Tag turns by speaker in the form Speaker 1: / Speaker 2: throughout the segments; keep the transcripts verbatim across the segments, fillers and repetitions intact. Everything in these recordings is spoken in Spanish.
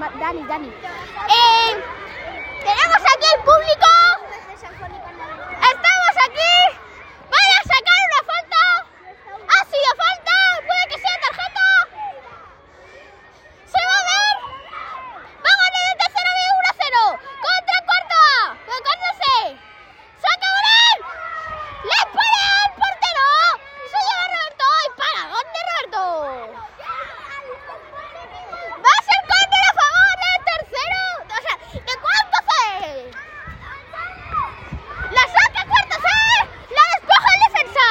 Speaker 1: Dani, Dani. Eh, tenemos aquí el público. Estamos aquí. Van a sacar una falta. Ha sido falta. Puede que sea tarjeta. Se va a ver. Va a ganar el tercero de uno a cero. Contra cuarto A. Cuarto saca Morán. Le pone al portero. Se lleva Roberto. Y para. ¿Dónde Roberto? Va a ser córner a favor del tercero. O sea, ¿de cuánto C? La saca cuarto C. La despoja el defensa.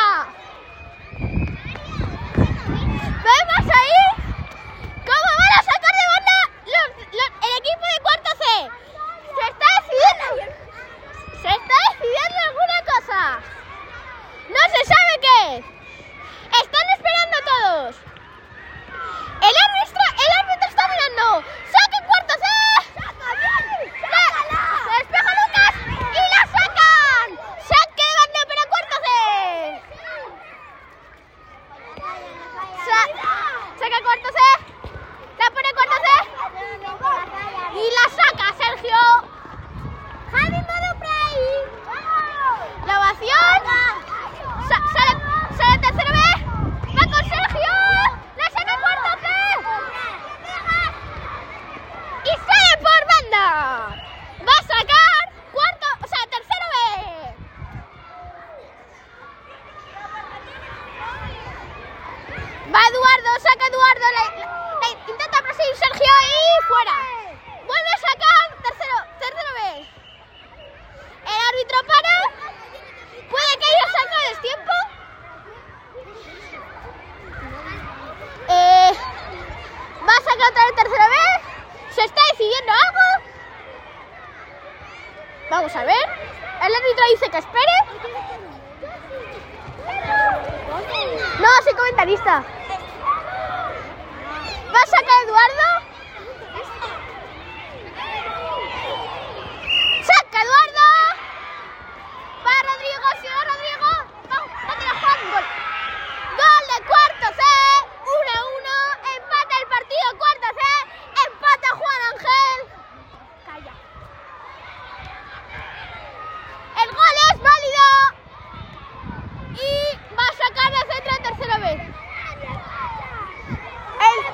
Speaker 1: Vemos ahí cómo van a sacar de banda los, los, el equipo de cuarto C. Se está decidiendo. Se está decidiendo alguna cosa. No se sabe qué. Están esperando todos. El árbitro, el árbitro está mirando. ¡Saca en cuarto C! ¡Saca bien! ¡Sácala! Se despeja Lucas y la sacan. ¡Saque de banda para cuarto C! Sa ¡Saca cuarto C! ¡La pone cuarto C! Y la saca Sergio. ¡Javi modo play! La ovación. Sa sale, sale tercero B. ¡Va con Sergio! ¡La saca cuarto C! ¡Y sale por banda! ¡Va a sacar cuarto, o sea, tercero B! Va Eduardo, saca Eduardo, le, le, le intenta perseguir Sergio y fuera. Vuelve a sacar tercero, tercero B. El árbitro para. Puede que haya sacado destiempo. Eh, va a sacar otra vez tercero B. Se está decidiendo algo. Vamos a ver. El árbitro dice que espere. No, soy comentarista. Va a sacar Eduardo. ¡Saca Eduardo! Va Rodrigo, señor Rodrigo. Vamos, date la Juan, gol. Gol de cuarto C. uno a uno. Empata el partido cuarto C. Empata Juan Ángel. Calla. El gol es válido. Y va a sacar de centro el tercero B. El,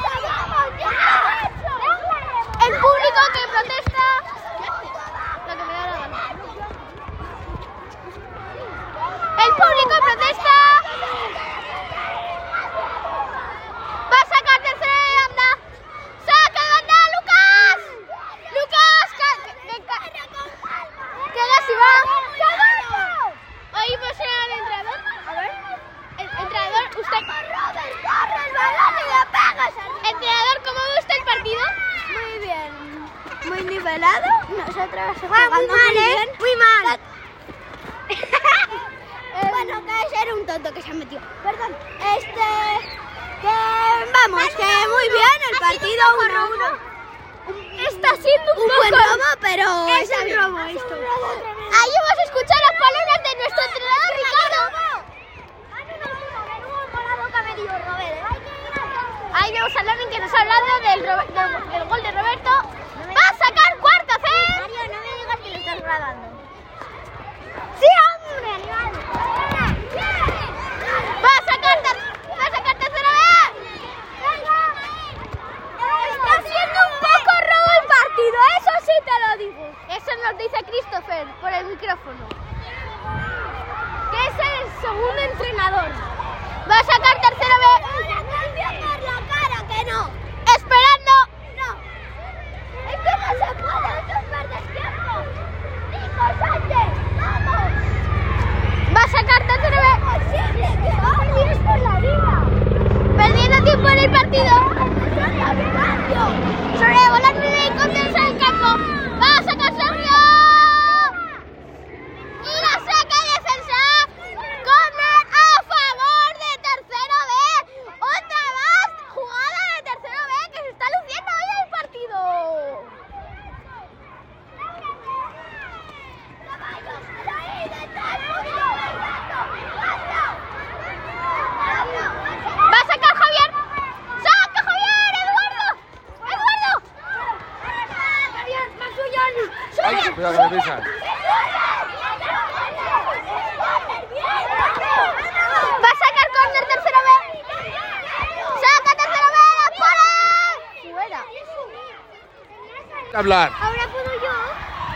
Speaker 1: el público que protesta. Lo que me da la gana. El público protesta. Va a sacar tercera de banda. ¡Saca de banda, Lucas! ¡Lucas! Que, que, que casi va. Oímos al entrenador. A ver. El entrenador, usted. Entrenador, ¿cómo ve usted el partido?
Speaker 2: Muy bien. Muy nivelado. Nosotros
Speaker 1: Juega muy mal, ¿eh?
Speaker 2: bien.
Speaker 1: Muy mal.
Speaker 2: Eh, bueno, que era un tonto que se ha metido. Perdón. Este. Que vamos, que muy bien el partido uno a uno.
Speaker 1: Está siendo un,
Speaker 2: Un
Speaker 1: poco...
Speaker 2: buen robo, pero
Speaker 1: Es
Speaker 2: está
Speaker 1: un
Speaker 2: bien.
Speaker 1: robo esto. Ahí hemos escuchado las palabras de nuestro entrenador Ricardo. Ahí vemos a Loren que nos ha hablado del, del, del gol de Roberto. Va a sacar cuarto C.
Speaker 2: Mario, no me digas que lo estás grabando.
Speaker 1: ¡Sí, hombre! Va a sacar, va a sacar tercera B. Está siendo un poco robo el partido, eso sí te lo digo. Eso nos dice Christopher por el micrófono, que es el segundo entrenador. Va a sacar tercera B.
Speaker 2: por la cara, que no.
Speaker 1: Esperando.
Speaker 2: No. Es que no se puede, esto es perder tiempo. ¡Nico Sánchez! ¡Vamos!
Speaker 1: Va a sacar tercera B.
Speaker 2: ¡Posible que vamos! ¡Es por la vida!
Speaker 1: Perdiendo tiempo en el partido.
Speaker 2: ¡Mario!
Speaker 1: Sobrevolando y encontrarse en el campo. Va a sacar Sergio. Y la saca de defensa. Corner a favor
Speaker 3: Ay, cuidado, que me pisan.
Speaker 1: Va a sacar córner, tercera vez. Saca tercera vez, fuera. Fuera.
Speaker 3: Hablar.